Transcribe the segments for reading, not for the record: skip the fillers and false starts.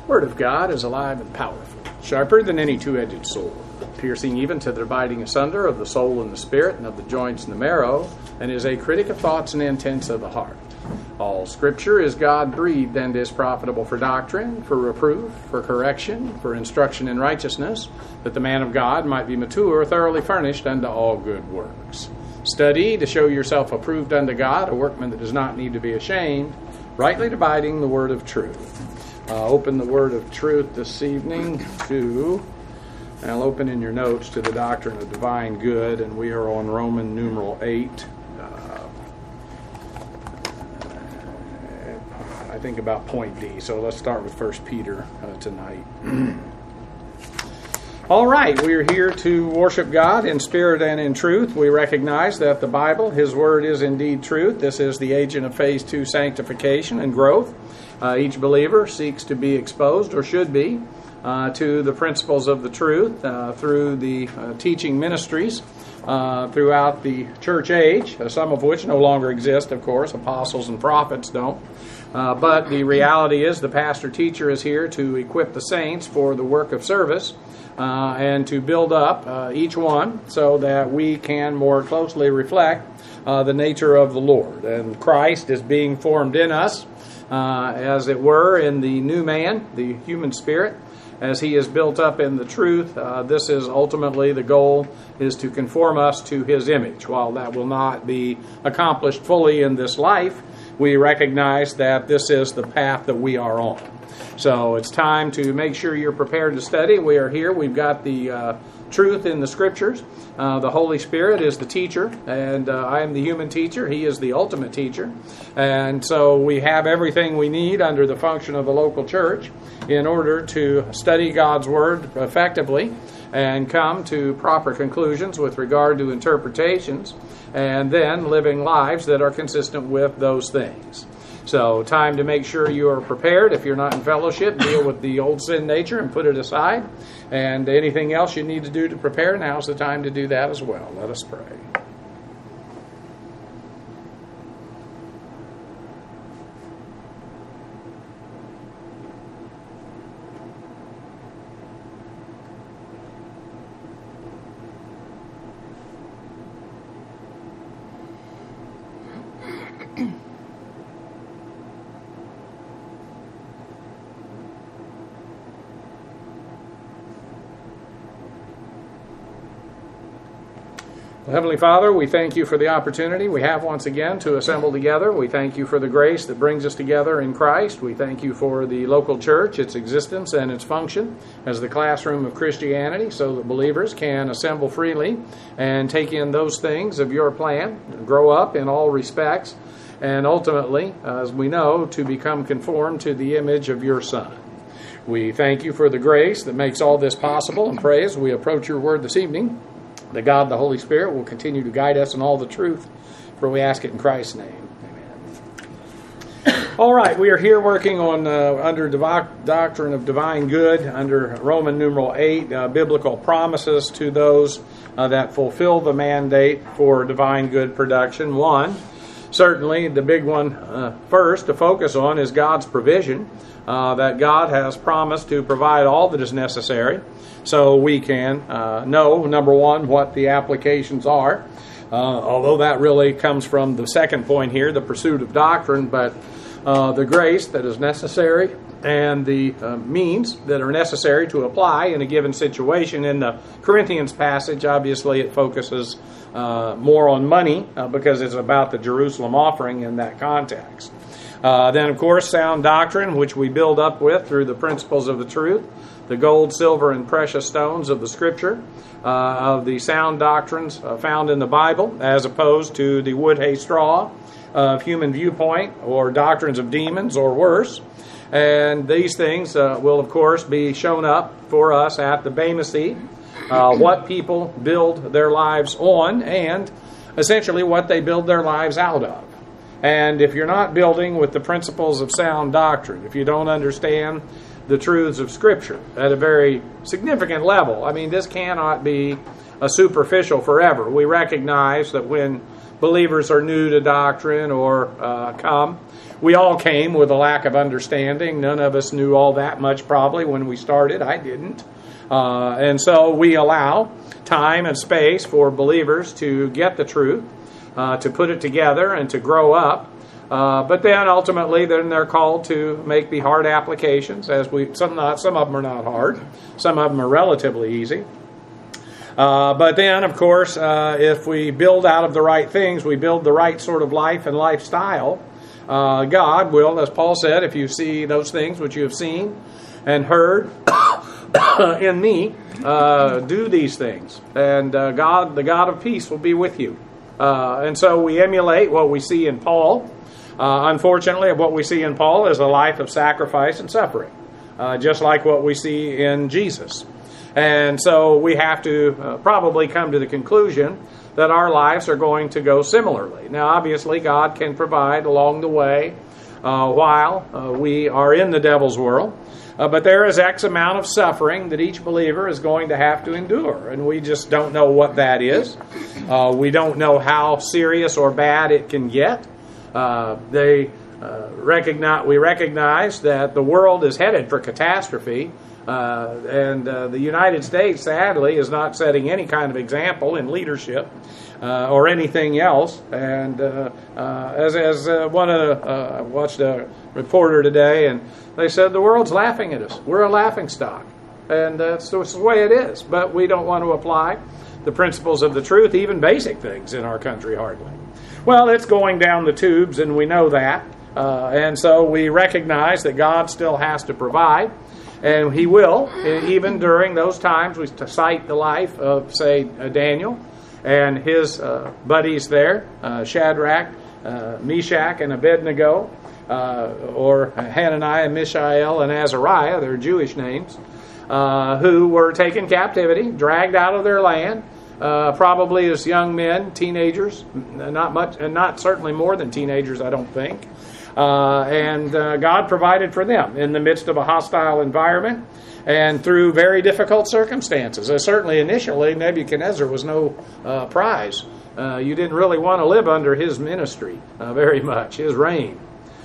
Word of God is alive and powerful, sharper than any two-edged sword, piercing even to the dividing asunder of the soul and the spirit, and of the joints and the marrow, and is a critic of thoughts and intents of the heart. All Scripture is God-breathed and is profitable for doctrine, for reproof, for correction, for instruction in righteousness, that the man of God might be mature, thoroughly furnished unto all good works. Study to show yourself approved unto God, a workman that does not need to be ashamed, rightly dividing the word of truth. Open the word of truth this evening to, and I'll open in your notes to the doctrine of divine good, and we are on Roman numeral 8. I think about point D, so let's start with 1 Peter tonight. All right, we are here to worship God in spirit and in truth. We recognize that the Bible, His Word, is indeed truth. This is the agent of phase 2 sanctification and growth. Each believer seeks to be exposed, or should be, to the principles of the truth through the teaching ministries throughout the church age, some of which no longer exist, of course. Apostles and prophets don't. But the reality is the pastor-teacher is here to equip the saints for the work of service and to build up each one so that we can more closely reflect the nature of the Lord. And Christ is being formed in us, as it were, in the new man, the human spirit, as he is built up in the truth. This is ultimately the goal, is to conform us to his image. While that will not be accomplished fully in this life, we recognize that this is the path that we are on. So it's time to make sure you're prepared to study. We are here. We've got the truth in the Scriptures. The Holy Spirit is the teacher, and I am the human teacher. He is the ultimate teacher. And so we have everything we need under the function of the local church in order to study God's Word effectively and come to proper conclusions with regard to interpretations, and then living lives that are consistent with those things. So, time to make sure you are prepared. If you're not in fellowship, deal with the old sin nature and put it aside. And anything else you need to do to prepare, now's the time to do that as well. Let us pray. Heavenly Father, we thank you for the opportunity we have once again to assemble together. We thank you for the grace that brings us together in Christ. We thank you for the local church, its existence and its function as the classroom of Christianity, so that believers can assemble freely and take in those things of your plan, grow up in all respects, and ultimately, as we know, to become conformed to the image of your Son. We thank you for the grace that makes all this possible, and pray as we approach your word this evening that God, the Holy Spirit, will continue to guide us in all the truth, for we ask it in Christ's name. Amen. All right, we are here working on under doctrine of divine good, under Roman numeral 8, biblical promises to those that fulfill the mandate for divine good production. One, certainly the big one first to focus on is God's provision, that God has promised to provide all that is necessary so we can know, number one, what the applications are, although that really comes from the second point here, the pursuit of doctrine, but the grace that is necessary and the means that are necessary to apply in a given situation. In the Corinthians passage, obviously it focuses more on money because it's about the Jerusalem offering in that context. Then, of course, sound doctrine, which we build up with through the principles of the truth, the gold, silver, and precious stones of the Scripture, of the sound doctrines found in the Bible, as opposed to the wood, hay, straw of human viewpoint, or doctrines of demons, or worse. And these things will, of course, be shown up for us at the Bema Seat, what people build their lives on, and essentially what they build their lives out of. And if you're not building with the principles of sound doctrine, if you don't understand the truths of Scripture at a very significant level, I mean, this cannot be a superficial forever. We recognize that when believers are new to doctrine or come. We all came with a lack of understanding. None of us knew all that much probably when we started. I didn't. And so we allow time and space for believers to get the truth, to put it together and to grow up. But then ultimately then they're called to make the hard applications. Some of them are not hard. Some of them are relatively easy. But then, of course, if we build out of the right things, we build the right sort of life and lifestyle, God will, as Paul said, if you see those things which you have seen and heard in me, do these things. And God, the God of peace, will be with you. And so we emulate what we see in Paul. Unfortunately, what we see in Paul is a life of sacrifice and suffering, just like what we see in Jesus. And so we have to probably come to the conclusion that our lives are going to go similarly. Now, obviously, God can provide along the way while we are in the devil's world. But there is X amount of suffering that each believer is going to have to endure. And we just don't know what that is. We don't know how serious or bad it can get. We recognize that the world is headed for catastrophe. And the United States, sadly, is not setting any kind of example in leadership or anything else. And I watched a reporter today, and they said the world's laughing at us. We're a laughing stock, and that's the way it is. But we don't want to apply the principles of the truth, even basic things in our country, hardly. Well, it's going down the tubes, and we know that. And so we recognize that God still has to provide. And He will, even during those times. We cite the life of, say, Daniel and his buddies there, Shadrach, Meshach, and Abednego, or Hananiah, Mishael, and Azariah, their Jewish names, who were taken captivity, dragged out of their land, probably as young men, teenagers, not much, and not certainly more than teenagers, I don't think. And God provided for them in the midst of a hostile environment and through very difficult circumstances. Certainly initially, Nebuchadnezzar was no prize. You didn't really want to live under his ministry very much, his reign.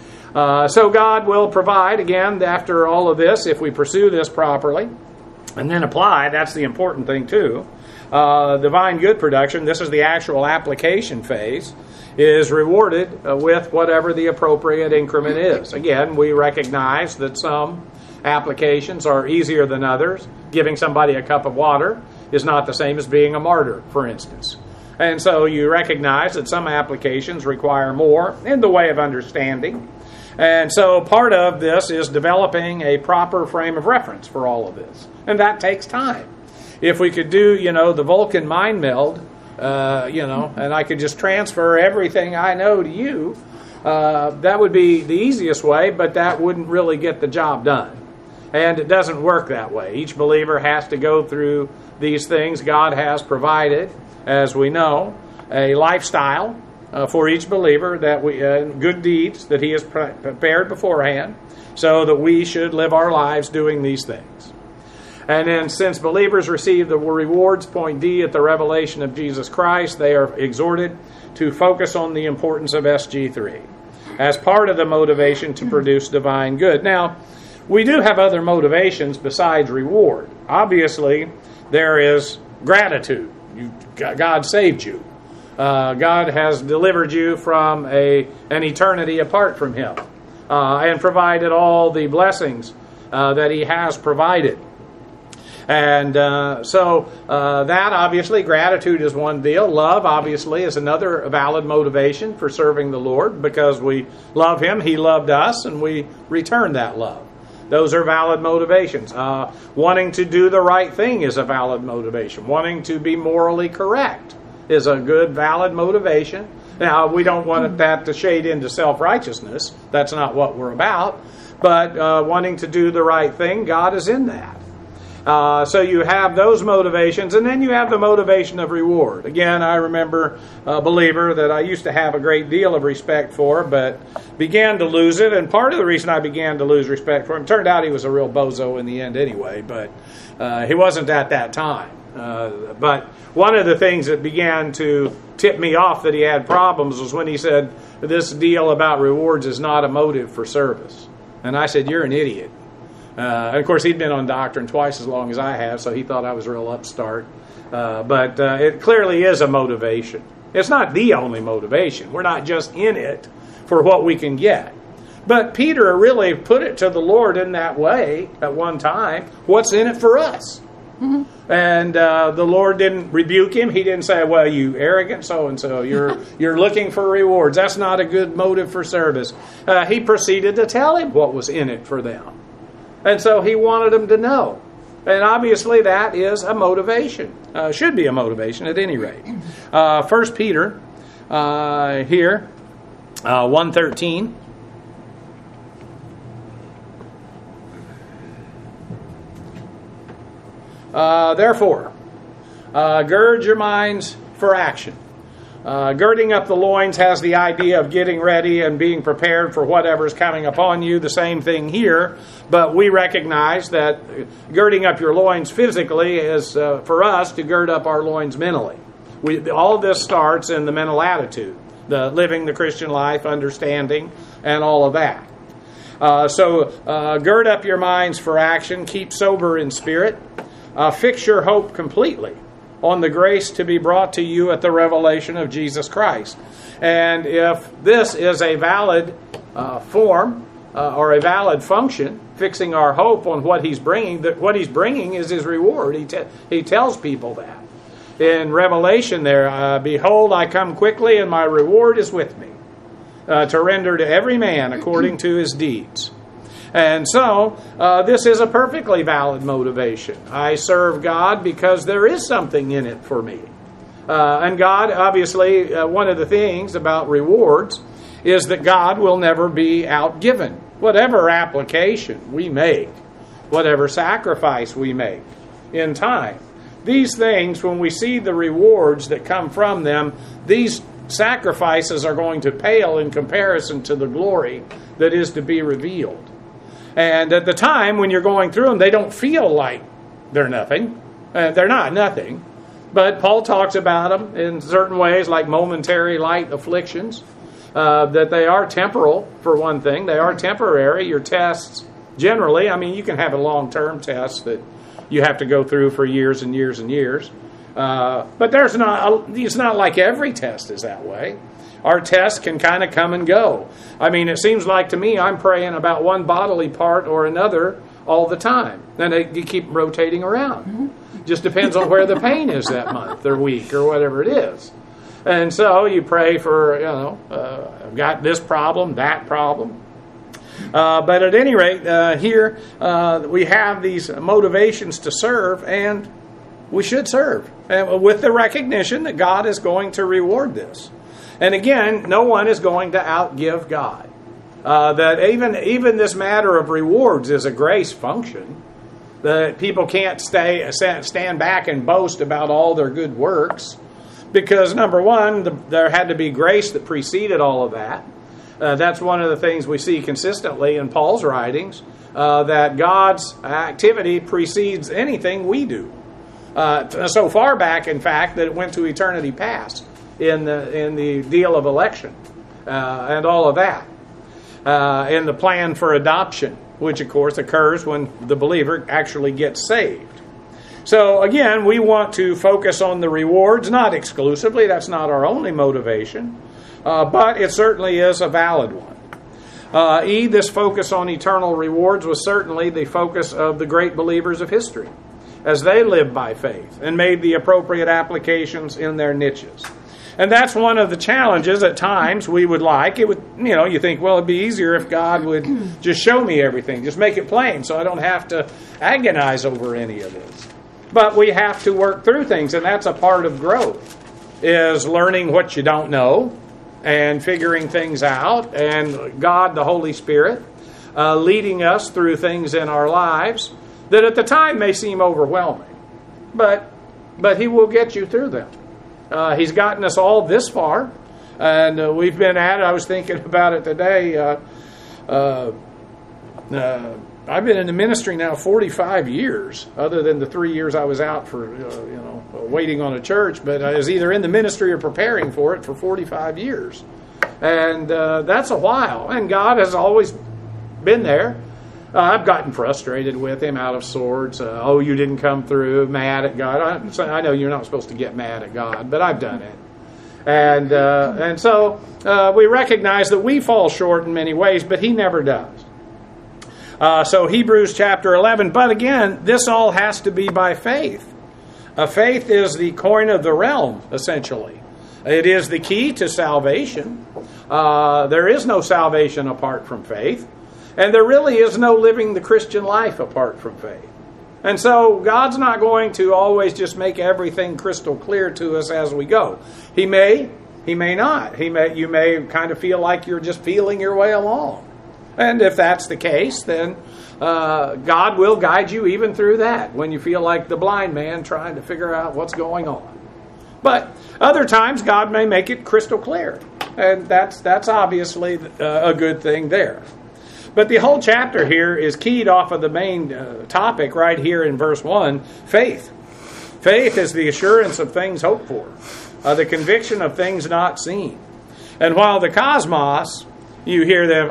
So God will provide, again, after all of this, if we pursue this properly and then apply. That's the important thing too. Divine good production, this is the actual application phase, is rewarded with whatever the appropriate increment is. Again, we recognize that some applications are easier than others. Giving somebody a cup of water is not the same as being a martyr, for instance. And so you recognize that some applications require more in the way of understanding. And so part of this is developing a proper frame of reference for all of this. And that takes time. If we could do, the Vulcan mind meld, and I could just transfer everything I know to you, that would be the easiest way, but that wouldn't really get the job done. And it doesn't work that way. Each believer has to go through these things. God has provided, as we know, a lifestyle for each believer, that good deeds that He has prepared beforehand, so that we should live our lives doing these things. And then since believers receive the rewards, point D, at the revelation of Jesus Christ, they are exhorted to focus on the importance of SG3 as part of the motivation to produce divine good. Now, we do have other motivations besides reward. Obviously, there is gratitude. God saved you. God has delivered you from an eternity apart from Him and provided all the blessings that He has provided. And so that, obviously, gratitude is one deal. Love, obviously, is another valid motivation for serving the Lord, because we love Him, He loved us, and we return that love. Those are valid motivations. Wanting to do the right thing is a valid motivation. Wanting to be morally correct is a good, valid motivation. Now, we don't want that to shade into self-righteousness. That's not what we're about. But wanting to do the right thing, God is in that. So you have those motivations, and then you have the motivation of reward. Again, I remember a believer that I used to have a great deal of respect for, but began to lose it. And part of the reason I began to lose respect for him, turned out he was a real bozo in the end anyway, but he wasn't at that time. But one of the things that began to tip me off that he had problems was when he said this deal about rewards is not a motive for service. And I said, you're an idiot. And of course, he'd been on doctrine twice as long as I have, so he thought I was a real upstart. But it clearly is a motivation. It's not the only motivation. We're not just in it for what we can get. But Peter really put it to the Lord in that way at one time. What's in it for us? Mm-hmm. And the Lord didn't rebuke him. He didn't say, well, you arrogant so-and-so, you're looking for rewards. That's not a good motive for service. He proceeded to tell him what was in it for them. And so he wanted them to know. And obviously that is a motivation. Should be a motivation at any rate. 1 Peter here, 1:13. Therefore, gird your minds for action. Girding up the loins has the idea of getting ready and being prepared for whatever's coming upon you. The same thing here, but we recognize that girding up your loins physically is for us to gird up our loins mentally. All of this starts in the mental attitude, the living the Christian life, understanding, and all of that. So gird up your minds for action. Keep sober in spirit. Fix your hope completely on the grace to be brought to you at the revelation of Jesus Christ. And if this is a valid form or a valid function, fixing our hope on what He's bringing, that what He's bringing is His reward. He tells people that. In Revelation there, behold, I come quickly and my reward is with me, to render to every man according to his deeds. And so, this is a perfectly valid motivation. I serve God because there is something in it for me. And God, obviously, one of the things about rewards is that God will never be outgiven. Whatever application we make, whatever sacrifice we make in time, these things, when we see the rewards that come from them, these sacrifices are going to pale in comparison to the glory that is to be revealed. And at the time when you're going through them, they don't feel like they're nothing. They're not nothing. But Paul talks about them in certain ways, like momentary light afflictions, that they are temporal, for one thing. They are temporary. Your tests, generally, I mean, you can have a long-term test that you have to go through for years and years and years. But it's not like every test is that way. Our tests can kind of come and go. I mean, it seems like to me I'm praying about one bodily part or another all the time. And you keep rotating around. Mm-hmm. Just depends on where the pain is that month or week or whatever it is. And so you pray for, I've got this problem, that problem. But at any rate, here we have these motivations to serve, and we should serve. And with the recognition that God is going to reward this. And again, no one is going to outgive God. That even this matter of rewards is a grace function. That people can't stand back and boast about all their good works. Because, number one, there had to be grace that preceded all of that. That's one of the things we see consistently in Paul's writings. That God's activity precedes anything we do. So far back, in fact, that it went to eternity past. In the deal of election and all of that. In the plan for adoption, which of course occurs when the believer actually gets saved. So again, we want to focus on the rewards, not exclusively. That's not our only motivation. But it certainly is a valid one. This focus on eternal rewards was certainly the focus of the great believers of history as they lived by faith and made the appropriate applications in their niches. And that's one of the challenges at times we would like. It would, you think, well, it'd be easier if God would just show me everything, just make it plain so I don't have to agonize over any of this. But we have to work through things, and that's a part of growth, is learning what you don't know and figuring things out, and God, the Holy Spirit, leading us through things in our lives that at the time may seem overwhelming. But He will get you through them. He's gotten us all this far, and we've been at it. I was thinking about it today. I've been in the ministry now 45 years, other than the 3 years I was out for, waiting on a church. But I was either in the ministry or preparing for it for 45 years. And that's a while. And God has always been there. I've gotten frustrated with Him, out of sorts. You didn't come through, mad at God. I know you're not supposed to get mad at God, but I've done it. And so we recognize that we fall short in many ways, but He never does. So Hebrews chapter 11, but again, this all has to be by faith. Faith is the coin of the realm, essentially. It is the key to salvation. There is no salvation apart from faith. And there really is no living the Christian life apart from faith. And so God's not going to always just make everything crystal clear to us as we go. He may not. You may kind of feel like you're just feeling your way along. And if that's the case, then God will guide you even through that, when you feel like the blind man trying to figure out what's going on. But other times, God may make it crystal clear. And that's obviously a good thing there. But the whole chapter here is keyed off of the main topic right here in verse 1, faith. Faith is the assurance of things hoped for, the conviction of things not seen. And while the cosmos, you hear them,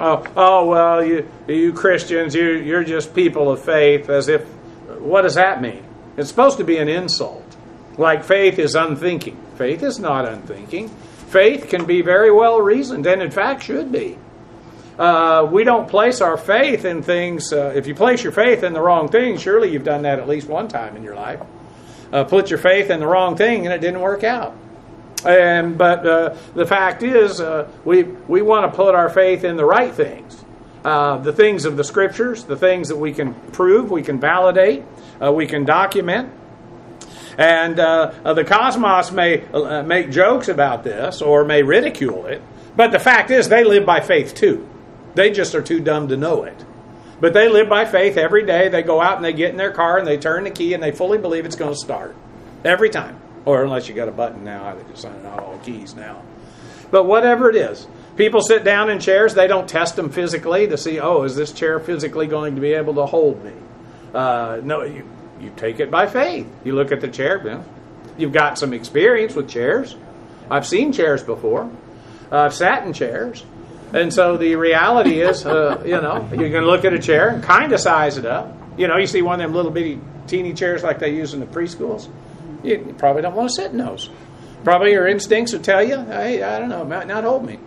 you Christians, you're just people of faith, as if, what does that mean? It's supposed to be an insult. Like faith is unthinking. Faith is not unthinking. Faith can be very well reasoned, and in fact should be. We don't place our faith in things. If you place your faith in the wrong thing, surely you've done that at least one time in your life. Put your faith in the wrong thing and it didn't work out. But the fact is, we want to put our faith in the right things. The things of the Scriptures, the things that we can prove, we can validate, we can document. And the cosmos may make jokes about this or may ridicule it. But the fact is, they live by faith too. They just are too dumb to know it. But they live by faith every day. They go out and they get in their car and they turn the key and they fully believe it's going to start. Every time. Or unless you got a button now, they just sign out all keys now. But whatever it is, people sit down in chairs. They don't test them physically to see, is this chair physically going to be able to hold me? No, you take it by faith. You look at the chair. You've got some experience with chairs. I've seen chairs before. I've sat in chairs. And so the reality is, you can look at a chair and kind of size it up. You see one of them little bitty teeny chairs like they use in the preschools. You probably don't want to sit in those. Probably your instincts would tell you, hey, I don't know, it might not hold me.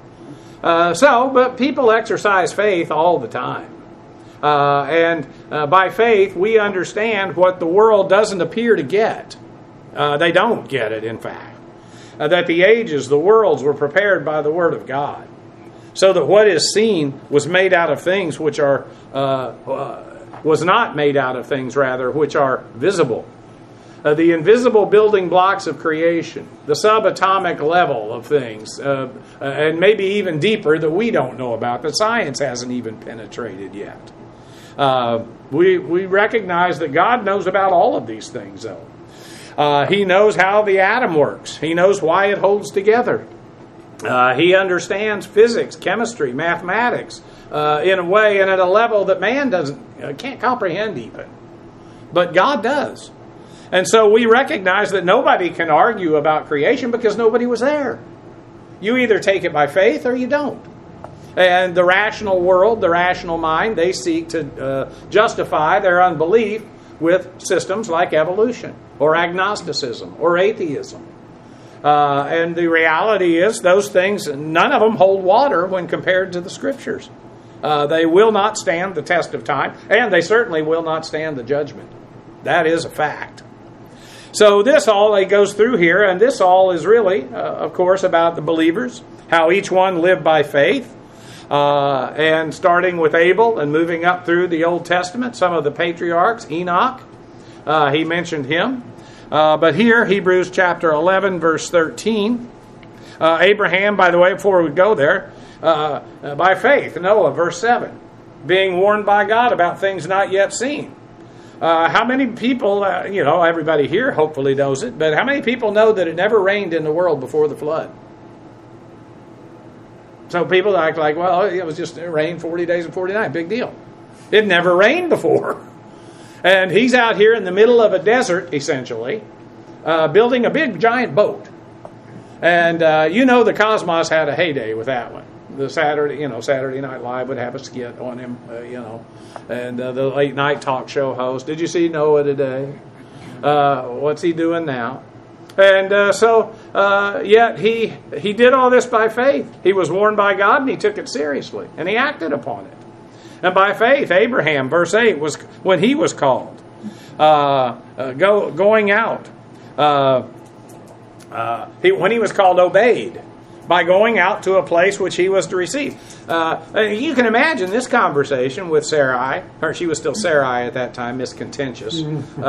But people exercise faith all the time. And by faith, we understand what the world doesn't appear to get. They don't get it, in fact. That the ages, the worlds, were prepared by the Word of God. So that what is seen was made out of things which are, was not made out of things, rather, which are visible. The invisible building blocks of creation, the subatomic level of things, and maybe even deeper that we don't know about, that science hasn't even penetrated yet. We recognize that God knows about all of these things, though. He knows how the atom works. He knows why it holds together. He understands physics, chemistry, mathematics in a way and at a level that man can't comprehend even. But God does. And so we recognize that nobody can argue about creation because nobody was there. You either take it by faith or you don't. And the rational world, the rational mind, they seek to justify their unbelief with systems like evolution or agnosticism or atheism. And the reality is those things, none of them hold water when compared to the Scriptures. They will not stand the test of time, and they certainly will not stand the judgment. That is a fact. So this all goes through here, and this all is really, of course, about the believers, how each one lived by faith, and starting with Abel and moving up through the Old Testament, some of the patriarchs, Enoch, he mentioned him. But here, Hebrews chapter 11, verse 13, Abraham, by the way, before we go there, by faith, Noah, verse 7, being warned by God about things not yet seen. How many people, everybody here hopefully knows it, but how many people know that it never rained in the world before the flood? So people act like, it was just rain 40 days and 40 nights, big deal. It never rained before. And he's out here in the middle of a desert, essentially, building a big, giant boat. And the Cosmos had a heyday with that one. The Saturday Night Live would have a skit on him, and the late night talk show host. Did you see Noah today? What's he doing now? And yet he did all this by faith. He was warned by God, and he took it seriously, and he acted upon it. And by faith, Abraham, verse 8, was when he was called, going out. When he was called, obeyed by going out to a place which he was to receive. You can imagine this conversation with Sarai, or she was still Sarai at that time, Miss Contentious.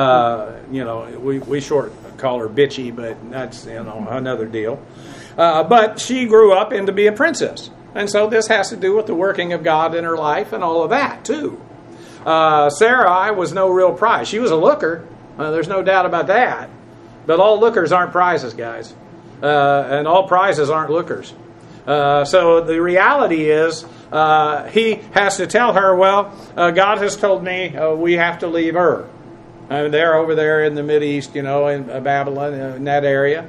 We short call her bitchy, but that's another deal. But she grew up into be a princess, and so this has to do with the working of God in her life and all of that too. Sarai was no real prize. She was a looker. There's no doubt about that. But all lookers aren't prizes, guys. And all prizes aren't lookers. So the reality is he has to tell her, God has told me we have to leave Ur. They're over there in the Mideast, in Babylon, in that area.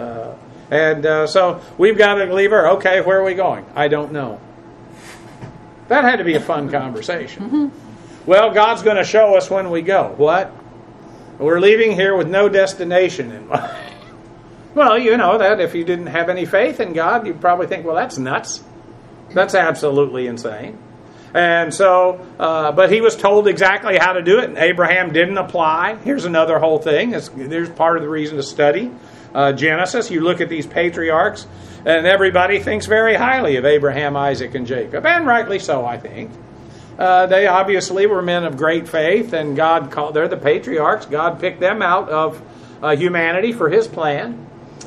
So we've got to leave Ur. Okay, where are we going? I don't know. That had to be a fun conversation. Mm-hmm. Well, God's going to show us when we go. What? We're leaving here with no destination in mind. Well, that if you didn't have any faith in God, you'd probably think, well, that's nuts. That's absolutely insane. And so, but he was told exactly how to do it, and Abraham didn't apply. Here's another whole thing. There's part of the reason to study Genesis. You look at these patriarchs, and everybody thinks very highly of Abraham, Isaac, and Jacob, and rightly so, I think. They obviously were men of great faith, and they're the patriarchs. God picked them out of humanity for his plan.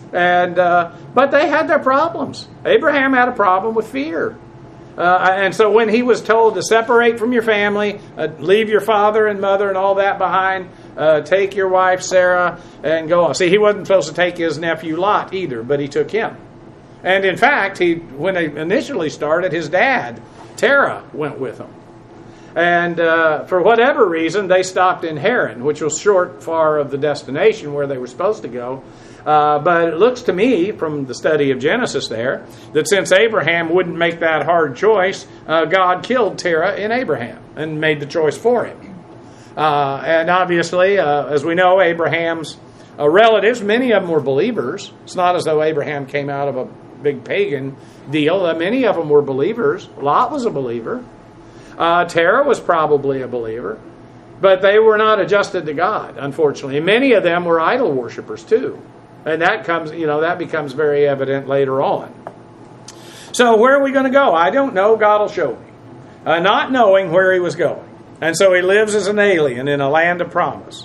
But they had their problems. Abraham had a problem with fear. And so when he was told to separate from your family, leave your father and mother and all that behind, take your wife Sarah and go on. See, he wasn't supposed to take his nephew Lot either, but he took him. And in fact, when they initially started, his dad, Terah, went with him. And for whatever reason, they stopped in Haran, which was far of the destination where they were supposed to go. But it looks to me, from the study of Genesis there, that since Abraham wouldn't make that hard choice, God killed Terah in Abraham and made the choice for him. And obviously, as we know, Abraham's relatives, many of them were believers. It's not as though Abraham came out of a big pagan deal. Many of them were believers. Lot was a believer. Terah was probably a believer. But they were not adjusted to God, unfortunately. And many of them were idol worshipers too. And that becomes very evident later on. So where are we going to go? I don't know. God will show me. Not knowing where he was going. And so he lives as an alien in a land of promise.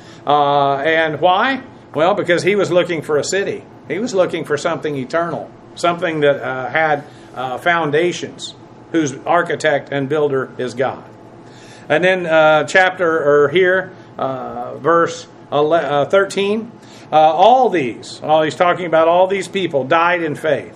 And why? Well, because he was looking for a city. He was looking for something eternal. Something that had foundations, whose architect and builder is God. And then verse 13, he's talking about all these people died in faith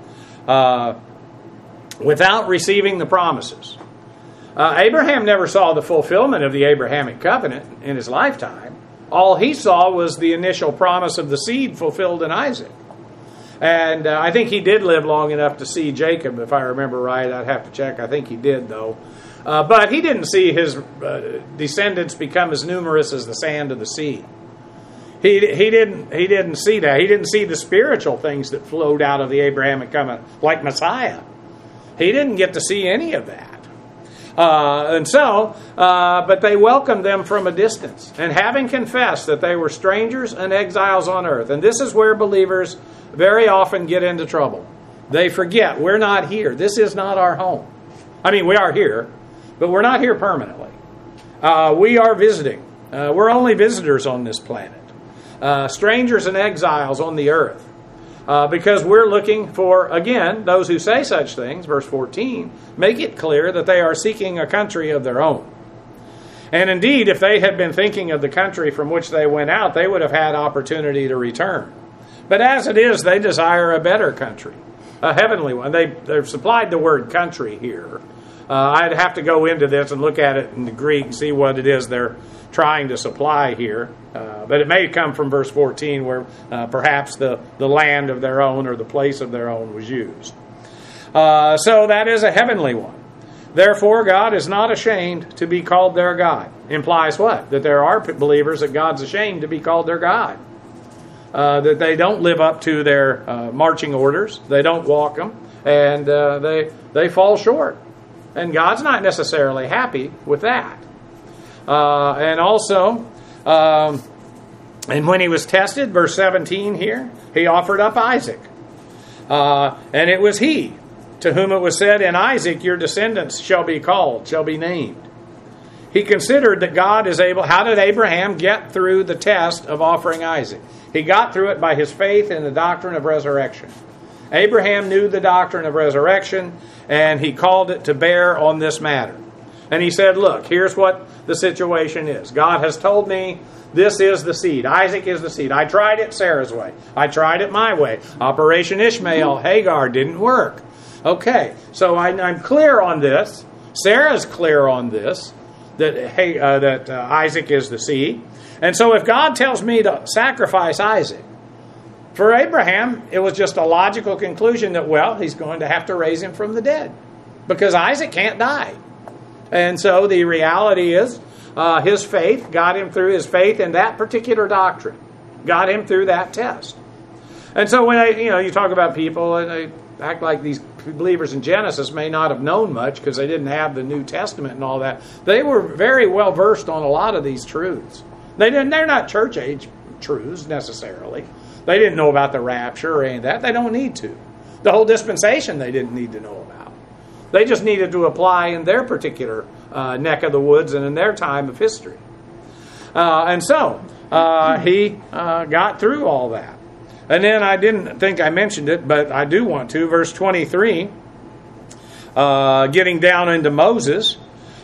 without receiving the promises. Abraham never saw the fulfillment of the Abrahamic covenant in his lifetime. All he saw was the initial promise of the seed fulfilled in Isaac. And I think he did live long enough to see Jacob, if I remember right. I'd have to check. I think he did, though. But he didn't see his descendants become as numerous as the sand of the sea. He didn't see that. He didn't see the spiritual things that flowed out of the Abrahamic covenant, like Messiah. He didn't get to see any of that. But they welcomed them from a distance, and having confessed that they were strangers and exiles on earth. And this is where believers very often get into trouble. They forget, we're not here. This is not our home. I mean, we are here, but we're not here permanently. We are visiting. We're only visitors on this planet. Strangers and exiles on the earth. Because we're looking for, again, those who say such things, verse 14, make it clear that they are seeking a country of their own. And indeed, if they had been thinking of the country from which they went out, they would have had opportunity to return. But as it is, they desire a better country, a heavenly one. They've supplied the word country here. I'd have to go into this and look at it in the Greek and see what it is they're trying to supply here. But it may come from verse 14 where perhaps the land of their own or the place of their own was used. So that is a heavenly one. Therefore, God is not ashamed to be called their God. Implies what? That there are believers that God's ashamed to be called their God. That they don't live up to their marching orders. They don't walk them. And they fall short. And God's not necessarily happy with that. And also, and when he was tested, verse 17 here, he offered up Isaac. And it was he to whom it was said, in Isaac your descendants shall be called, shall be named. He considered that God is able. How did Abraham get through the test of offering Isaac? He got through it by his faith in the doctrine of resurrection. Abraham knew the doctrine of resurrection, and he called it to bear on this matter. And he said, look, here's what the situation is. God has told me this is the seed. Isaac is the seed. I tried it Sarah's way. I tried it my way. Operation Ishmael, Hagar, didn't work. Okay, so I'm clear on this. Sarah's clear on this, that Isaac is the seed. And so if God tells me to sacrifice Isaac, for Abraham, it was just a logical conclusion that, well, he's going to have to raise him from the dead because Isaac can't die. And so the reality is his faith got him through, his faith in that particular doctrine got him through that test. And so when you talk about people and they act like these believers in Genesis may not have known much because they didn't have the New Testament and all that. They were very well versed on a lot of these truths. They're not church age truths necessarily. They didn't know about the rapture or any of that. They don't need to. The whole dispensation they didn't need to know about. They just needed to apply in their particular neck of the woods and in their time of history. And so he got through all that. And then I didn't think I mentioned it, but I do want to. Verse 23, getting down into Moses,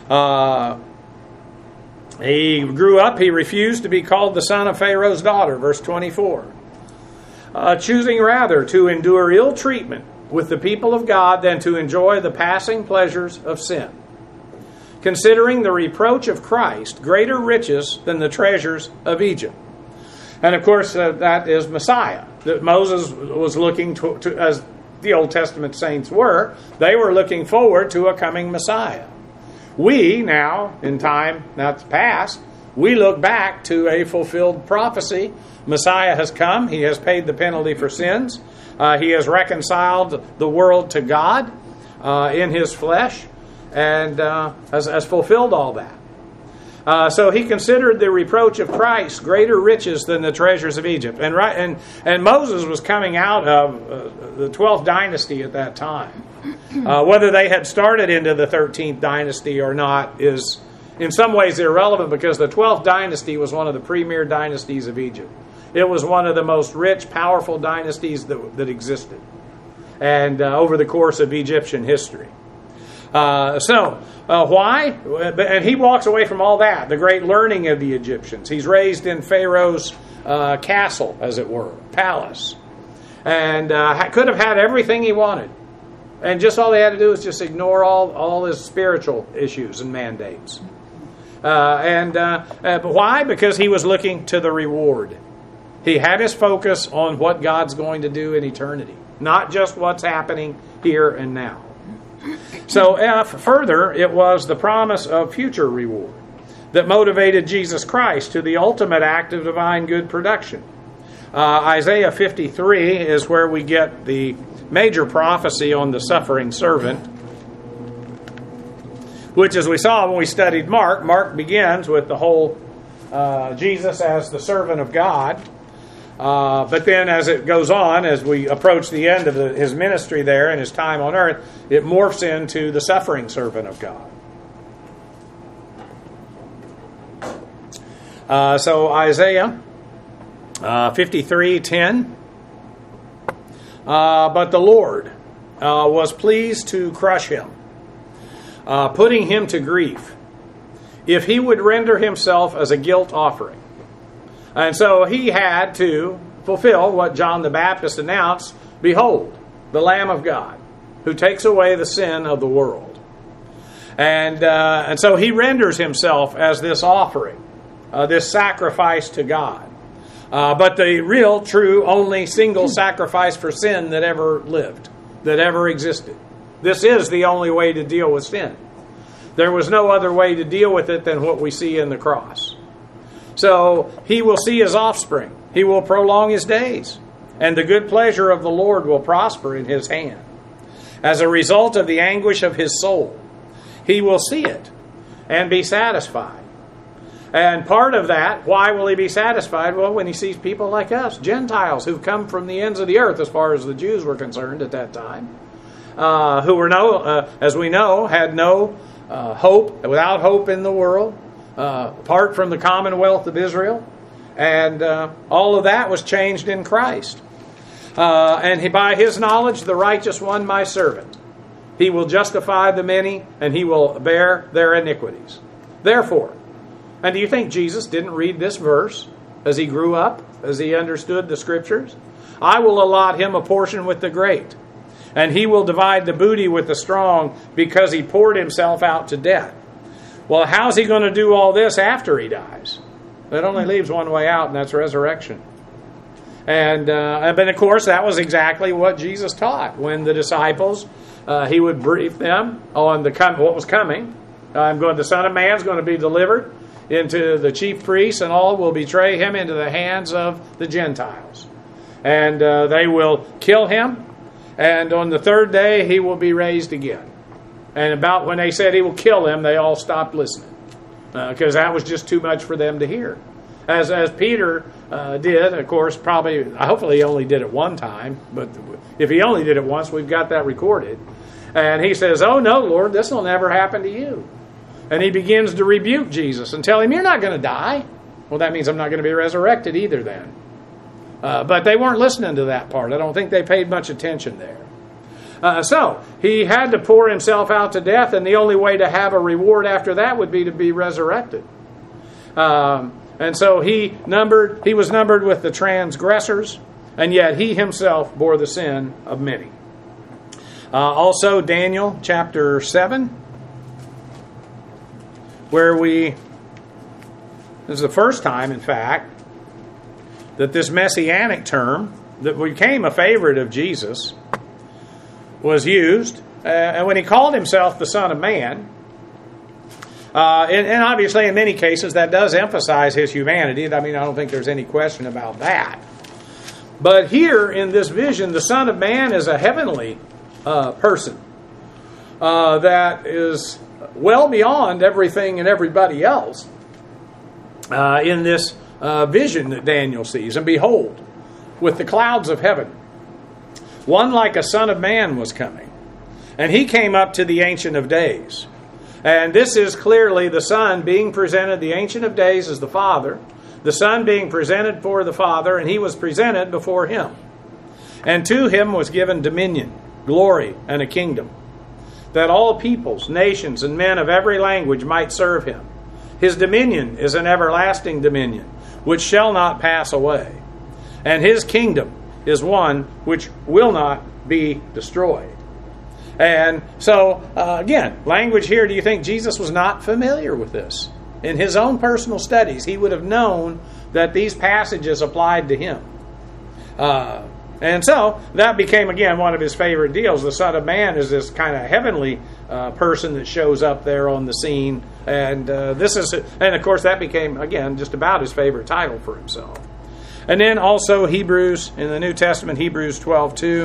he grew up, he refused to be called the son of Pharaoh's daughter. Verse 24, choosing rather to endure ill treatment with the people of God than to enjoy the passing pleasures of sin, considering the reproach of Christ greater riches than the treasures of Egypt. And of course, that is Messiah. That Moses was looking to, as the Old Testament saints were, they were looking forward to a coming Messiah. We now, in time that's past, we look back to a fulfilled prophecy. Messiah has come. He has paid the penalty for sins. He has reconciled the world to God in his flesh and has fulfilled all that. So he considered the reproach of Christ greater riches than the treasures of Egypt. And Moses was coming out of the 12th dynasty at that time. Whether they had started into the 13th dynasty or not is in some ways irrelevant because the 12th dynasty was one of the premier dynasties of Egypt. It was one of the most rich, powerful dynasties that existed and over the course of Egyptian history. Why? And he walks away from all that, the great learning of the Egyptians. He's raised in Pharaoh's castle, as it were, palace. And could have had everything he wanted. And just all he had to do was just ignore all his spiritual issues and mandates. But why? Because he was looking to the reward. He had his focus on what God's going to do in eternity, not just what's happening here and now. So further, it was the promise of future reward that motivated Jesus Christ to the ultimate act of divine good production. Isaiah 53 is where we get the major prophecy on the suffering servant, which, as we saw when we studied Mark begins with the whole Jesus as the servant of God. But then as it goes on, as we approach the end of his ministry there and his time on earth, it morphs into the suffering servant of God. So Isaiah 53:10. But the Lord was pleased to crush him, putting him to grief, if he would render himself as a guilt offering. And so he had to fulfill what John the Baptist announced, behold, the Lamb of God, who takes away the sin of the world. And so he renders himself as this offering, this sacrifice to God. But the real, true, only single sacrifice for sin that ever lived, that ever existed. This is the only way to deal with sin. There was no other way to deal with it than what we see in the cross. So he will see his offspring. He will prolong his days. And the good pleasure of the Lord will prosper in his hand. As a result of the anguish of his soul, he will see it and be satisfied. And part of that, why will he be satisfied? Well, when he sees people like us, Gentiles who've come from the ends of the earth, as far as the Jews were concerned at that time, who were as we know, had no hope, without hope in the world, apart from the commonwealth of Israel. And all of that was changed in Christ. And by his knowledge, the righteous one, my servant, he will justify the many, and he will bear their iniquities. Therefore, and do you think Jesus didn't read this verse as he grew up, as he understood the Scriptures? I will allot him a portion with the great, and he will divide the booty with the strong, because he poured himself out to death. Well, how's he going to do all this after he dies? It only leaves one way out, and that's resurrection. And but of course, that was exactly what Jesus taught when the disciples, he would brief them on what was coming. The Son of Man is going to be delivered into the chief priests, and all will betray him into the hands of the Gentiles. And they will kill him, and on the third day he will be raised again. And about when they said he will kill him, they all stopped listening, because that was just too much for them to hear. As Peter did, of course, hopefully he only did it one time, but if he only did it once, we've got that recorded. And he says, "Oh no, Lord, this will never happen to you." And he begins to rebuke Jesus and tell him, "You're not going to die." Well, that means I'm not going to be resurrected either then. But they weren't listening to that part. I don't think they paid much attention there. So he had to pour himself out to death, and the only way to have a reward after that would be to be resurrected. And so he was numbered with the transgressors, and yet he himself bore the sin of many. Also, Daniel chapter 7, where this is the first time, in fact, that this messianic term that became a favorite of Jesus was used. And when he called himself the Son of Man, and obviously in many cases that does emphasize his humanity. I mean, I don't think there's any question about that. But here in this vision, the Son of Man is a heavenly person that is well beyond everything and everybody else in this vision that Daniel sees. And behold, with the clouds of heaven, one like a Son of Man was coming. And he came up to the Ancient of Days. And this is clearly the Son being presented. The Ancient of Days is the Father. The Son being presented for the Father, and he was presented before him. And to him was given dominion, glory, and a kingdom, that all peoples, nations, and men of every language might serve him. His dominion is an everlasting dominion, which shall not pass away. And his kingdom is one which will not be destroyed. And so, again, language here, do you think Jesus was not familiar with this? In his own personal studies, he would have known that these passages applied to him. And so, that became, again, one of his favorite deals. The Son of Man is this kind of heavenly person that shows up there on the scene. And and of course, that became, again, just about his favorite title for himself. And then also Hebrews, in the New Testament, Hebrews 12:2.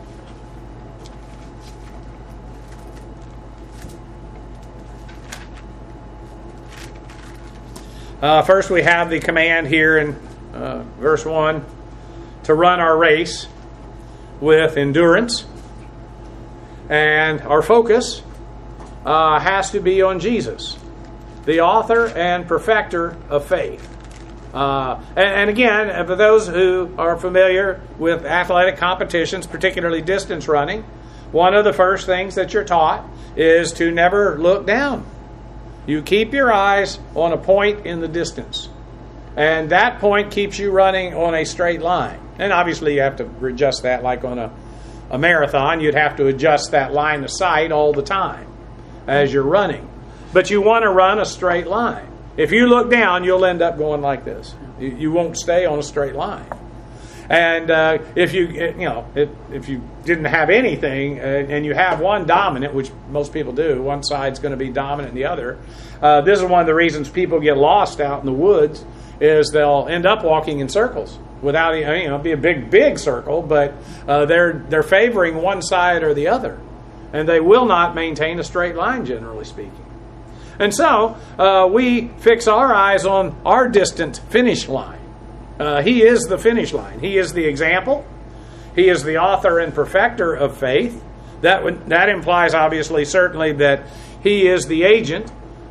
First, we have the command here in verse 1 to run our race with endurance. And our focus has to be on Jesus, the author and perfecter of faith. And again, for those who are familiar with athletic competitions, particularly distance running, one of the first things that you're taught is to never look down. You keep your eyes on a point in the distance. And that point keeps you running on a straight line. And obviously you have to adjust that, like on a marathon. You'd have to adjust that line of sight all the time. as you're running. But you want to run a straight line. If you look down, you'll end up going like this. You won't stay on a straight line. And if you didn't have anything and you have one dominant, which most people do, one side's going to be dominant than the other. This is one of the reasons people get lost out in the woods, is they'll end up walking in circles without, be a big circle, but they're favoring one side or the other, and they will not maintain a straight line, generally speaking. And so we fix our eyes on our distant finish line. He is the finish line. He is the example. He is the author and perfecter of faith. That implies, obviously, certainly, that He is the agent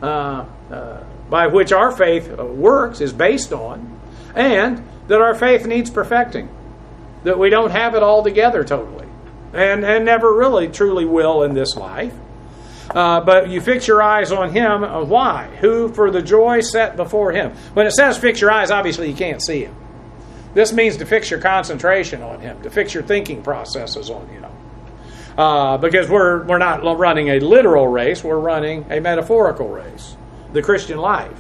by which our faith works, is based on, and that our faith needs perfecting. That we don't have it all together totally, and never really truly will in this life. But you fix your eyes on Him. Why? Who, for the joy set before Him. When it says fix your eyes, obviously you can't see Him. This means to fix your concentration on Him, to fix your thinking processes on Him. Because we're not running a literal race, we're running a metaphorical race, the Christian life.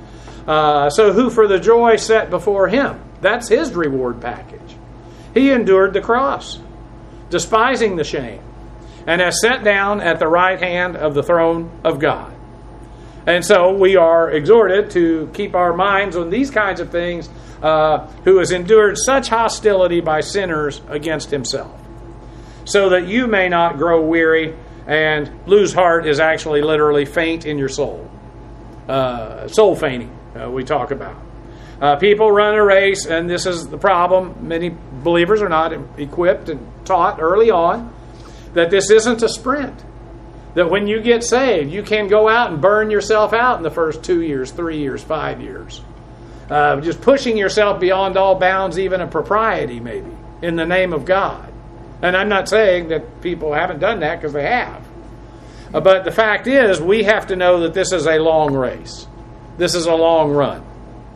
So who, for the joy set before Him, that's His reward package. He endured the cross, despising the shame, and has sat down at the right hand of the throne of God. And so we are exhorted to keep our minds on these kinds of things, who has endured such hostility by sinners against Himself, so that you may not grow weary, and lose heart is actually literally faint in your soul. Soul fainting, we talk about. People run a race, and this is the problem. Many believers are not equipped and taught early on that this isn't a sprint. That when you get saved, you can go out and burn yourself out in the first 2 years, 3 years, 5 years. Just pushing yourself beyond all bounds, even of propriety, maybe, in the name of God. And I'm not saying that people haven't done that, because they have. But the fact is, we have to know that this is a long race. This is a long run.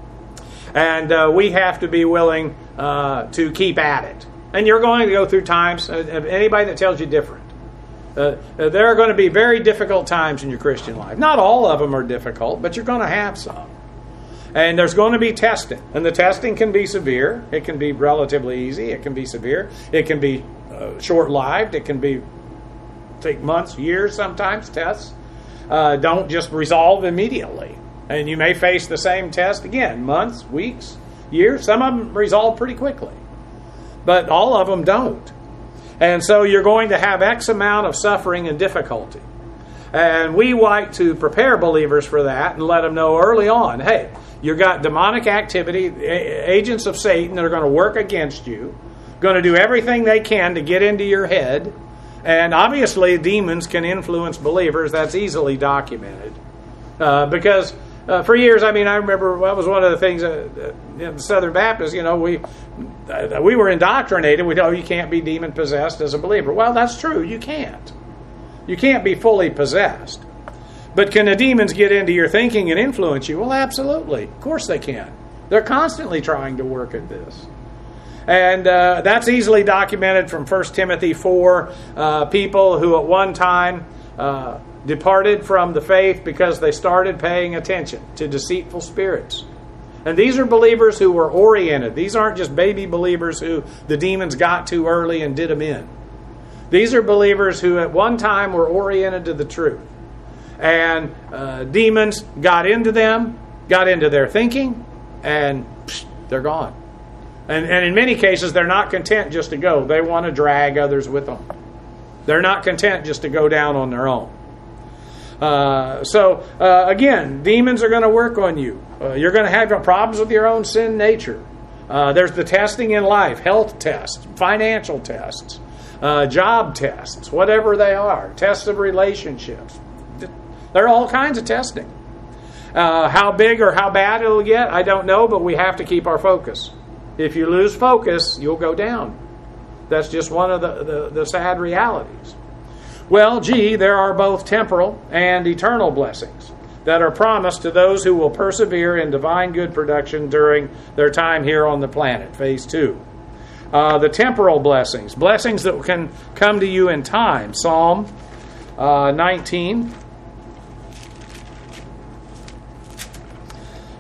And we have to be willing to keep at it. And you're going to go through times, anybody that tells you different. There are going to be very difficult times in your Christian life. Not all of them are difficult, but you're going to have some. And there's going to be testing. And the testing can be severe. It can be relatively easy. It can be severe. It can be short-lived. It can take months, years sometimes, tests. Don't just resolve immediately. And you may face the same test again, months, weeks, years. Some of them resolve pretty quickly. But all of them don't. And so you're going to have X amount of suffering and difficulty. And we like to prepare believers for that and let them know early on, hey, you've got demonic activity, agents of Satan that are going to work against you, going to do everything they can to get into your head. And obviously demons can influence believers. That's easily documented. Because for years, I remember that was one of the things in the Southern Baptist, we were indoctrinated. You can't be demon-possessed as a believer. Well, that's true. You can't. You can't be fully possessed. But can the demons get into your thinking and influence you? Well, absolutely. Of course they can. They're constantly trying to work at this. And that's easily documented from 1 Timothy 4. People who at one time departed from the faith because they started paying attention to deceitful spirits. And these are believers who were oriented. These aren't just baby believers who the demons got to early and did them in. These are believers who at one time were oriented to the truth. And demons got into them, got into their thinking, and they're gone. And in many cases, they're not content just to go. They want to drag others with them. They're not content just to go down on their own. Again, demons are going to work on you. You're going to have problems with your own sin nature. There's the testing in life, health tests, financial tests, job tests, whatever they are, tests of relationships. There are all kinds of testing. How big or how bad it'll get, I don't know, but we have to keep our focus. If you lose focus, you'll go down. That's just one of the sad realities. Well, there are both temporal and eternal blessings that are promised to those who will persevere in divine good production during their time here on the planet, phase 2. The temporal blessings that can come to you in time. Psalm 19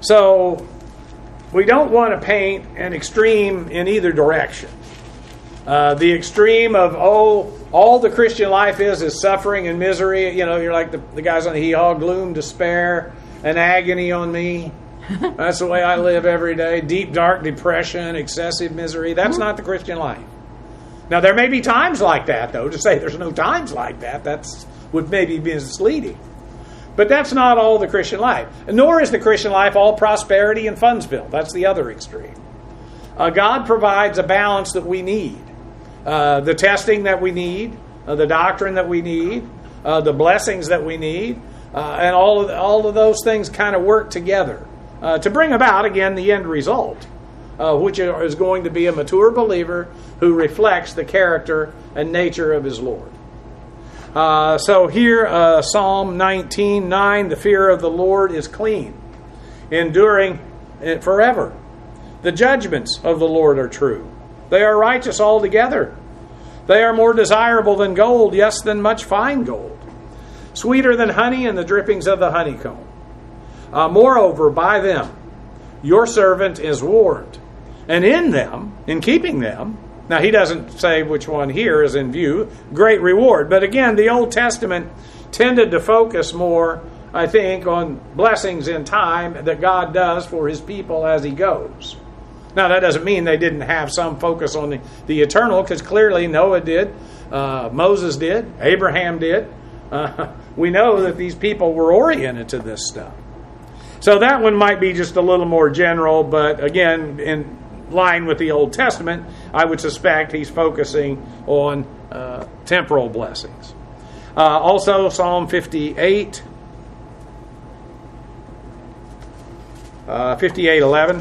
So we don't want to paint an extreme in either direction. The extreme of, all the Christian life is suffering and misery. You know, you're like the guys on the hee-haw, gloom, despair, and agony on me. That's the way I live every day. Deep, dark depression, excessive misery. That's not the Christian life. Now, there may be times like that, though. To say there's no times like that, would maybe be misleading. But that's not all the Christian life. Nor is the Christian life all prosperity and fun-filled. That's the other extreme. God provides a balance that we need. The testing that we need, the doctrine that we need, the blessings that we need, and all of those things kind of work together to bring about, again, the end result, which is going to be a mature believer who reflects the character and nature of his Lord. So here, Psalm 19:9, the fear of the Lord is clean, enduring forever. The judgments of the Lord are true. They are righteous altogether. They are more desirable than gold, yes, than much fine gold. Sweeter than honey and the drippings of the honeycomb. Moreover, by them, your servant is warned. And in them, in keeping them, now he doesn't say which one here is in view, great reward. But again, the Old Testament tended to focus more, I think, on blessings in time that God does for his people as he goes. Now, that doesn't mean they didn't have some focus on the eternal, because clearly Noah did, Moses did, Abraham did. We know that these people were oriented to this stuff. So that one might be just a little more general, but again, in line with the Old Testament, I would suspect he's focusing on temporal blessings. Also, Psalm 58, 58:11.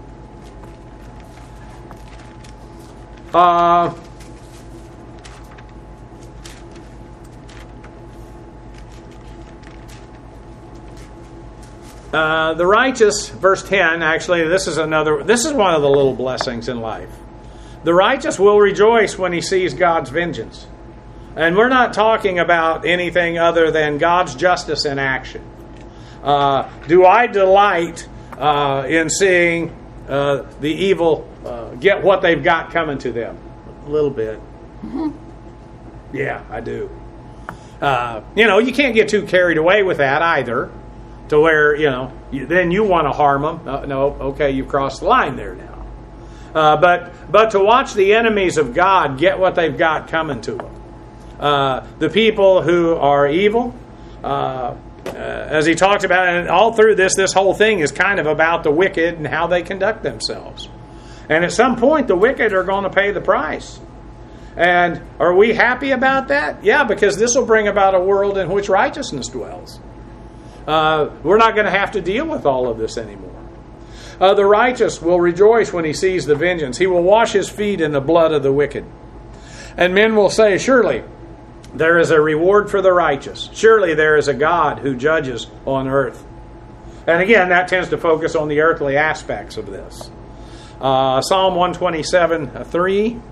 The righteous, verse 10, actually, this is one of the little blessings in life. The righteous will rejoice when he sees God's vengeance. And we're not talking about anything other than God's justice in action. Do I delight in seeing the evil get what they've got coming to them? A little bit. Mm-hmm. Yeah, I do. You can't get too carried away with that either, to where, then you want to harm them. No, okay, you've crossed the line there now. But to watch the enemies of God get what they've got coming to them. The people who are evil, as he talks about, and all through this whole thing is kind of about the wicked and how they conduct themselves. And at some point, the wicked are going to pay the price. And are we happy about that? Yeah, because this will bring about a world in which righteousness dwells. We're not going to have to deal with all of this anymore. The righteous will rejoice when he sees the vengeance. He will wash his feet in the blood of the wicked. And men will say, surely there is a reward for the righteous. Surely there is a God who judges on earth. And again, that tends to focus on the earthly aspects of this. Psalm 127:3.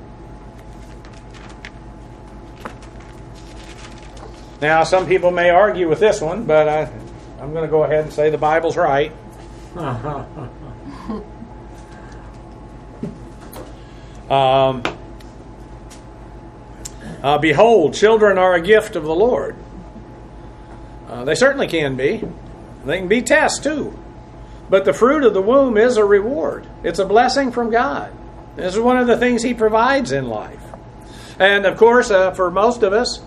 Now, some people may argue with this one, but I'm going to go ahead and say the Bible's right. Behold, children are a gift of the Lord. They certainly can be. They can be tests too. But the fruit of the womb is a reward. It's a blessing from God. This is one of the things he provides in life. And of course, for most of us,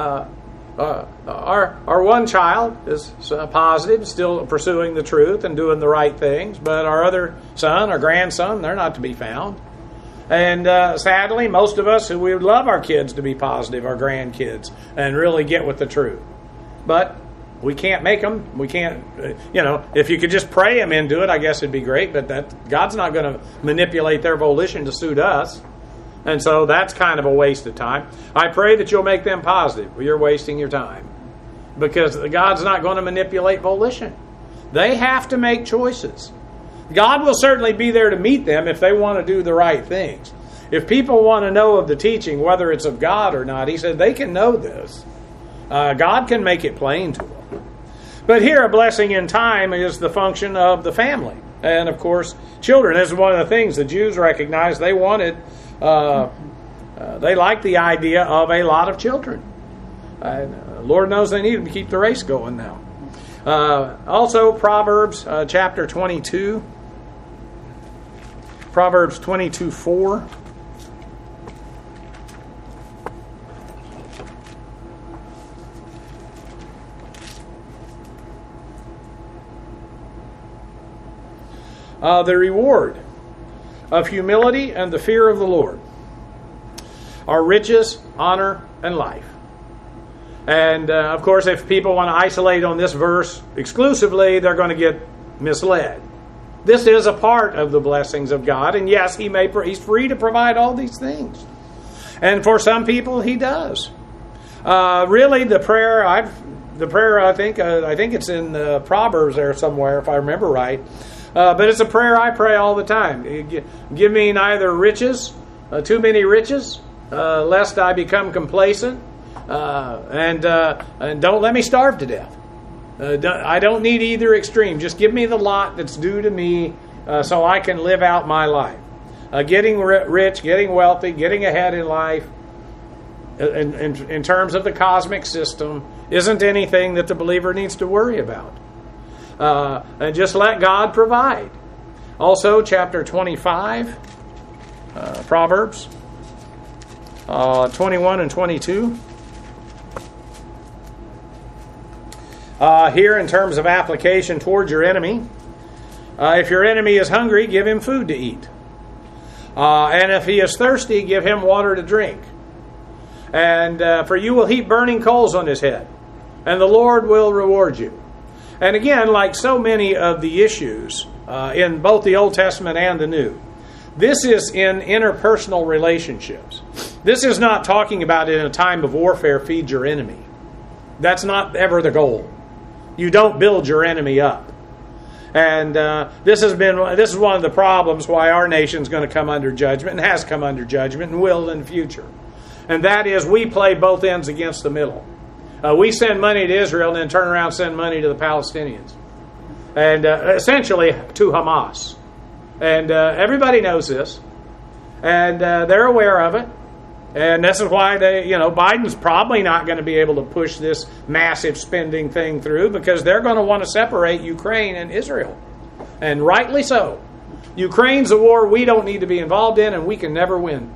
our one child is positive, still pursuing the truth and doing the right things. But our other son or grandson, they're not to be found. And sadly, most of us, we would love our kids to be positive, our grandkids, and really get with the truth. But we can't make them. We can't, if you could just pray them into it, I guess it'd be great. But God's not going to manipulate their volition to suit us. And so that's kind of a waste of time. I pray that you'll make them positive. Well, you're wasting your time. Because God's not going to manipulate volition. They have to make choices. God will certainly be there to meet them if they want to do the right things. If people want to know of the teaching, whether it's of God or not, he said they can know this. God can make it plain to them. But here, a blessing in time is the function of the family. And, of course, children. This is one of the things the Jews recognized. They wanted, they liked the idea of a lot of children. Lord knows they need them to keep the race going now. Also, Proverbs chapter 22. Proverbs 22:4. The reward of humility and the fear of the Lord are riches, honor, and life. And, of course, if people want to isolate on this verse exclusively, they're going to get misled. This is a part of the blessings of God. And yes, He's free to provide all these things. And for some people, He does. Really, the prayer, I think it's in Proverbs there somewhere, if I remember right. But it's a prayer I pray all the time. Give me neither riches, too many riches, lest I become complacent, and don't let me starve to death. I don't need either extreme. Just give me the lot that's due to me so I can live out my life. Getting rich, getting wealthy, getting ahead in life, in terms of the cosmic system, isn't anything that the believer needs to worry about. And just let God provide. Also, chapter 25, Proverbs 21 and 22. Here, in terms of application towards your enemy, if your enemy is hungry, give him food to eat. And if he is thirsty, give him water to drink. And for you will heap burning coals on his head, and the Lord will reward you. And again, like so many of the issues in both the Old Testament and the New, this is in interpersonal relationships. This is not talking about in a time of warfare, feed your enemy. That's not ever the goal. You don't build your enemy up. And this is one of the problems why our nation's going to come under judgment, and has come under judgment, and will in the future. And that is, we play both ends against the middle. We send money to Israel and then turn around and send money to the Palestinians. And essentially to Hamas. And everybody knows this. And they're aware of it. And this is why Biden's probably not going to be able to push this massive spending thing through, because they're going to want to separate Ukraine and Israel. And rightly so. Ukraine's a war we don't need to be involved in, and we can never win.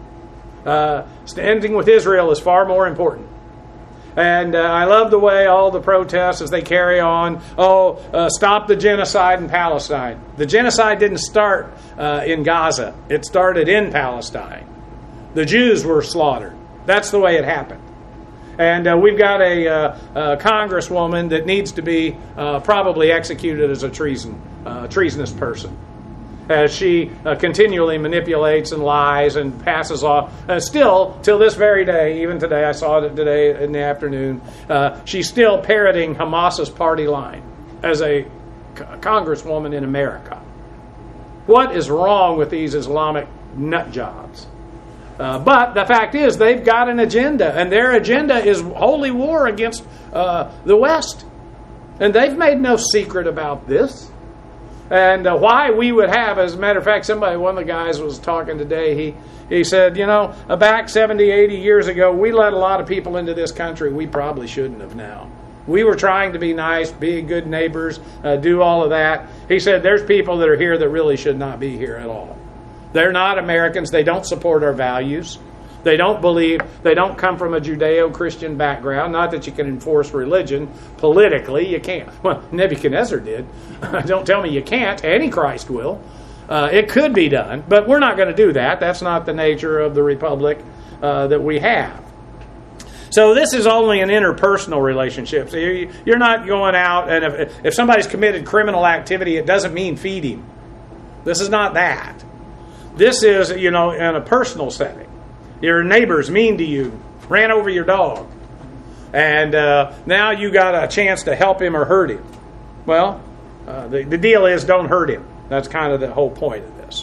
Standing with Israel is far more important. And I love the way all the protests as they carry on, stop the genocide in Palestine. The genocide didn't start in Gaza. It started in Palestine. The Jews were slaughtered. That's the way it happened. And we've got a congresswoman that needs to be probably executed as a treasonous person, as she continually manipulates and lies and passes off. Still, till this very day, even today, I saw it today in the afternoon, she's still parroting Hamas's party line as a congresswoman in America. What is wrong with these Islamic nut jobs? But the fact is, they've got an agenda, and their agenda is holy war against the West. And they've made no secret about this. And why we would have, as a matter of fact, one of the guys was talking today, he said, back 70, 80 years ago, we let a lot of people into this country we probably shouldn't have now. We were trying to be nice, be good neighbors, do all of that. He said, there's people that are here that really should not be here at all. They're not Americans. They don't support our values. They don't believe, they don't come from a Judeo-Christian background. Not that you can enforce religion politically. You can't. Well, Nebuchadnezzar did. Don't tell me you can't. Antichrist will. It could be done, but we're not going to do that. That's not the nature of the republic that we have. So this is only an interpersonal relationship. So you're not going out, and if somebody's committed criminal activity, it doesn't mean feed him. This is not that. This is, in a personal setting. Your neighbor's mean to you, ran over your dog, and now you got a chance to help him or hurt him. Well, the deal is don't hurt him. That's kind of the whole point of this.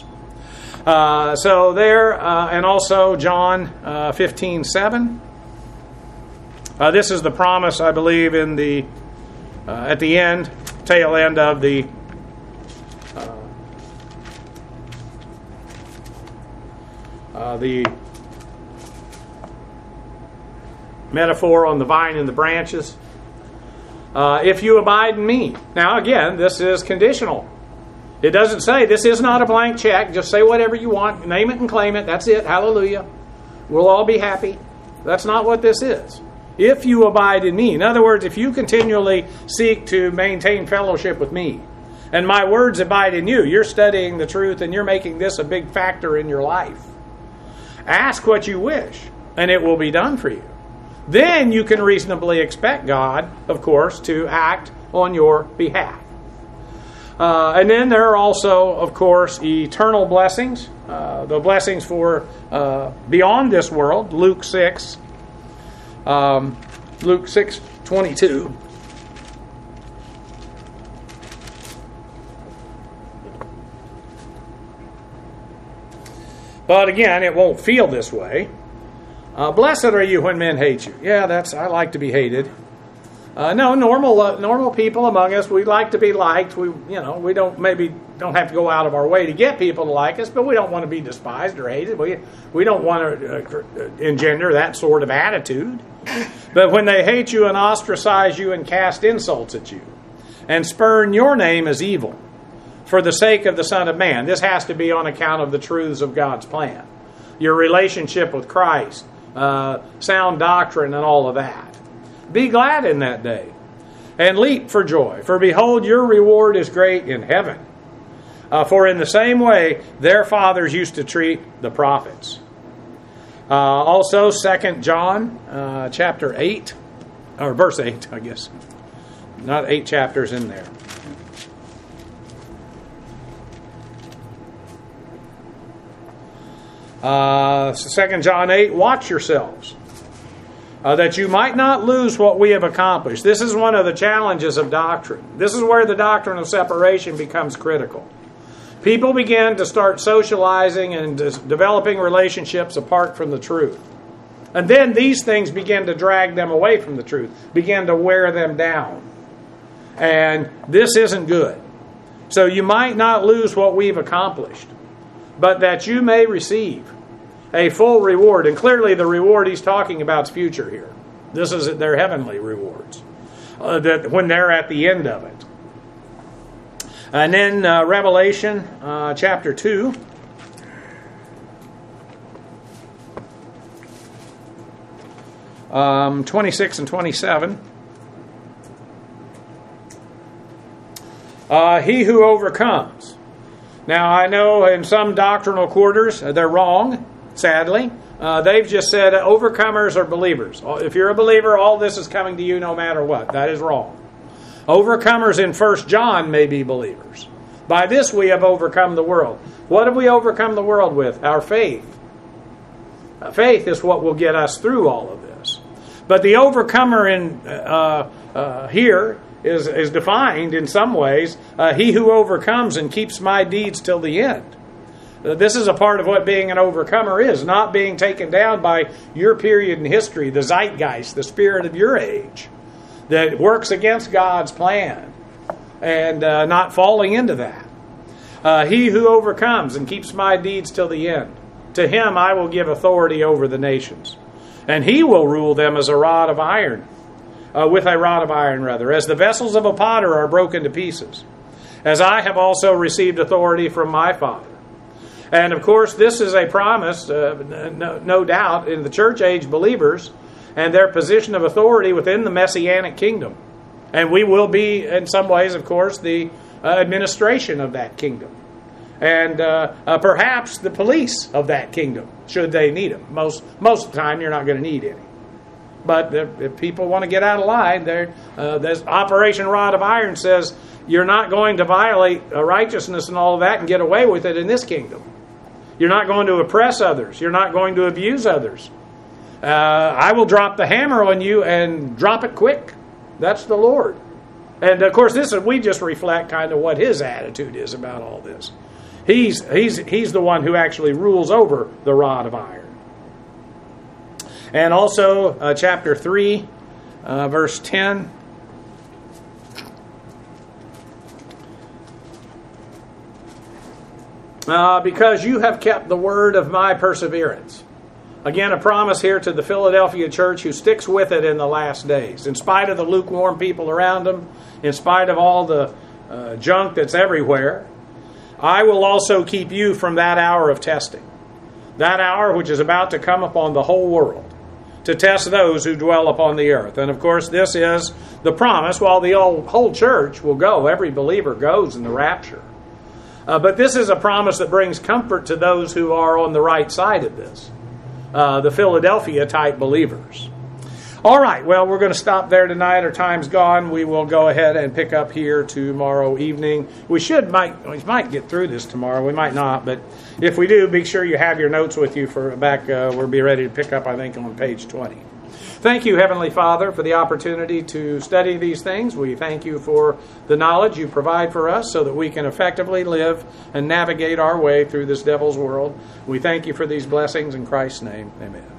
So there, and also John 15:7. This is the promise, I believe, in the at the end, tail end of the metaphor on the vine and the branches. If you abide in me. Now again, this is conditional. It doesn't say, this is not a blank check. Just say whatever you want. Name it and claim it. That's it. Hallelujah. We'll all be happy. That's not what this is. If you abide in me. In other words, if you continually seek to maintain fellowship with me, and my words abide in you, you're studying the truth and you're making this a big factor in your life. Ask what you wish, and it will be done for you. Then you can reasonably expect God, of course, to act on your behalf. And then there are also, of course, eternal blessings. The blessings for beyond this world. Luke 6:22. But again, it won't feel this way. Blessed are you when men hate you. Yeah, I like to be hated. No, normal people among us, we like to be liked. We don't have to go out of our way to get people to like us, but we don't want to be despised or hated. We don't want to engender that sort of attitude. But when they hate you and ostracize you and cast insults at you and spurn your name as evil for the sake of the Son of Man, this has to be on account of the truths of God's plan, your relationship with Christ, sound doctrine, and all of that. Be glad in that day, and leap for joy. For behold, your reward is great in heaven. For in the same way, their fathers used to treat the prophets. Also, 2 John chapter 8, or verse 8, I guess. Not 8 chapters in there. Second John 8, watch yourselves, that you might not lose what we have accomplished. This is one of the challenges of doctrine. This is where the doctrine of separation becomes critical. People begin to start socializing and developing relationships apart from the truth. And then these things begin to drag them away from the truth, begin to wear them down. And this isn't good. So you might not lose what we've accomplished, but that you may receive a full reward. And clearly the reward he's talking about is future here. This is their heavenly rewards, that when they're at the end of it. And then Revelation chapter 2. Um, 26 and 27. He who overcomes. Now I know in some doctrinal quarters they're wrong, sadly. They've just said overcomers are believers. If you're a believer, all this is coming to you no matter what. That is wrong. Overcomers in 1 John may be believers. By this we have overcome the world. What have we overcome the world with? Our faith. Faith is what will get us through all of this. But the overcomer in here is defined in some ways. He who overcomes and keeps my deeds till the end. This is a part of what being an overcomer is, not being taken down by your period in history, the zeitgeist, the spirit of your age, that works against God's plan, and not falling into that. He who overcomes and keeps my deeds till the end, to him I will give authority over the nations, and he will rule them as a rod of iron, with a rod of iron rather, as the vessels of a potter are broken to pieces, as I have also received authority from my Father. And of course, this is a promise, no doubt, in the church age believers and their position of authority within the Messianic kingdom. And we will be, in some ways, of course, the administration of that kingdom. And perhaps the police of that kingdom, should they need them. Most of the time, you're not going to need any. But if people want to get out of line, there's Operation Rod of Iron says you're not going to violate righteousness and all of that and get away with it in this kingdom. You're not going to oppress others. You're not going to abuse others. I will drop the hammer on you and drop it quick. That's the Lord. And of course, we just reflect kind of what his attitude is about all this. He's the one who actually rules over the rod of iron. And also chapter 3, verse 10. because you have kept the word of my perseverance. Again, a promise here to the Philadelphia church who sticks with it in the last days. In spite of the lukewarm people around them, in spite of all the junk that's everywhere, I will also keep you from that hour of testing. That hour which is about to come upon the whole world, to test those who dwell upon the earth. And of course, this is the promise. While the whole church will go, every believer goes in the rapture. But this is a promise that brings comfort to those who are on the right side of this, the Philadelphia-type believers. All right, well, we're going to stop there tonight. Our time's gone. We will go ahead and pick up here tomorrow evening. We might get through this tomorrow. We might not, but if we do, be sure you have your notes with you for back. We'll be ready to pick up, I think, on page 20. Thank you, Heavenly Father, for the opportunity to study these things. We thank you for the knowledge you provide for us so that we can effectively live and navigate our way through this devil's world. We thank you for these blessings in Christ's name. Amen.